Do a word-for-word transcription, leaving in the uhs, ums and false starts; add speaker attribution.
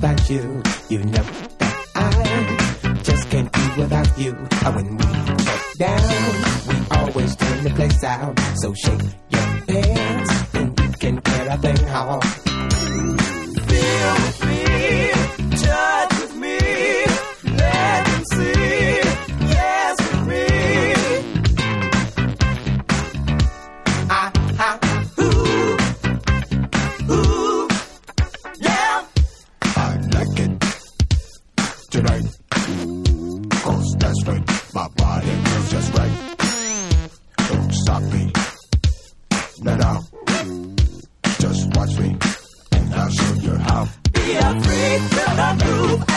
Speaker 1: without you. You know that I just can't be without you. When we shut down, we always turn the place out. So shake your hands and you can get a thing off.
Speaker 2: Feel with me, judge with me, let them see, yes with me.
Speaker 1: Ah, ah,
Speaker 2: ooh, ooh, yeah.
Speaker 3: I like it tonight, cause that's right, my body feels just right. Don't stop me, no, no, just watch me, and I'll show you how.
Speaker 2: Be a freak to the groove.